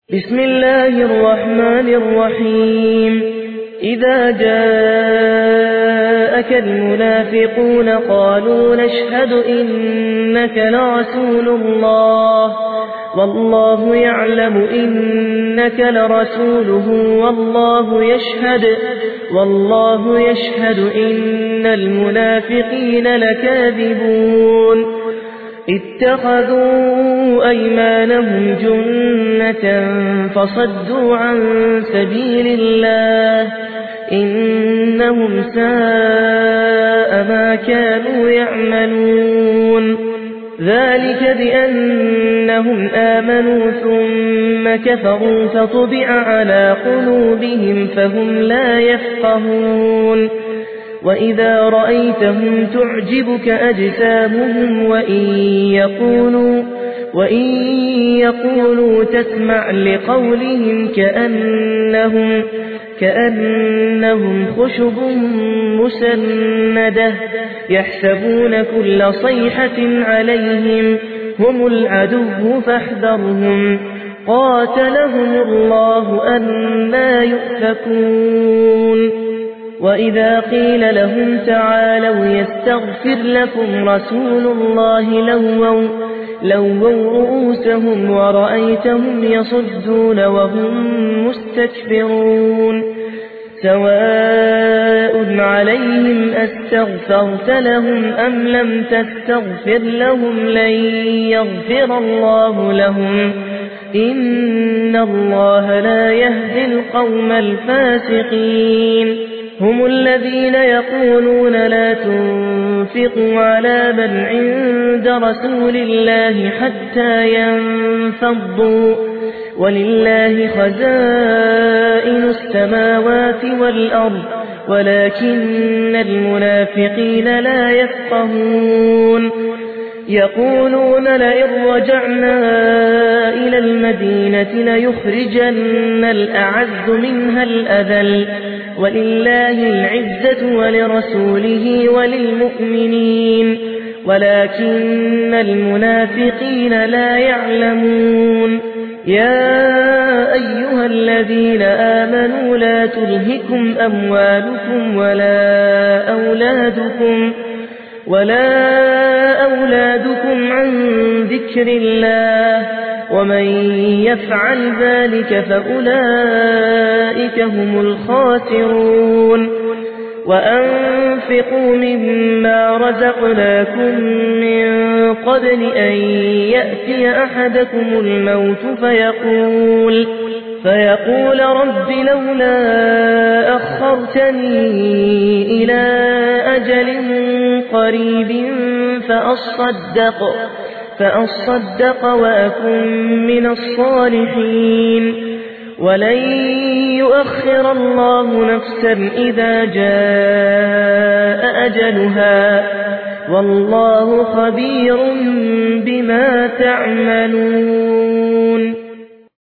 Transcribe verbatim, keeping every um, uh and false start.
بسم الله الرحمن الرحيم إذا جاءك المنافقون قالوا نشهد إنك لرسول الله والله يعلم إنك لرسوله والله يشهد والله يشهد إن المنافقين لكاذبون اتخذوا أيمانهم جنة فصدوا عن سبيل الله إنهم ساء ما كانوا يعملون ذلك بأنهم آمنوا ثم كفروا فطبع على قلوبهم فهم لا يفقهون وإذا رأيتهم تعجبك أجسامهم وإن يقولوا, وإن يقولوا تسمع لقولهم كأنهم, كأنهم خشب مسندة يحسبون كل صيحة عليهم هم العدو فاحذرهم قاتلهم الله أنى يؤفكون وإذا قيل لهم تعالوا يستغفر لكم رسول الله لووا, لووا رؤوسهم ورأيتهم يصدون وهم مستكبرون سواء عليهم أستغفرت لهم أم لم تستغفر لهم لن يغفر الله لهم إن الله لا يهدي القوم الفاسقين هم الذين يقولون لا تنفقوا على من عند رسول الله حتى ينفضوا ولله خزائن السماوات والأرض ولكن المنافقين لا يفقهون يقولون لئن رجعنا إلى المدينة ليخرجن الأعز منها الأذل ولله العزة ولرسوله وللمؤمنين ولكن المنافقين لا يعلمون يا أيها الذين آمنوا لا تلهكم أموالكم ولا أولادكم ولا أولادكم عن ذكر الله ومن يفعل ذلك فأولئك هم الخاسرون وأنفقوا مما رزقناكم من قبل أن يأتي أحدكم الموت فيقول فيقول رب لولا أخرتني إلى أجل قريب فأصدق, فأصدق وأكن من الصالحين ولن يؤخر الله نفسا إذا جاء أجلها والله خبير بما تعملون.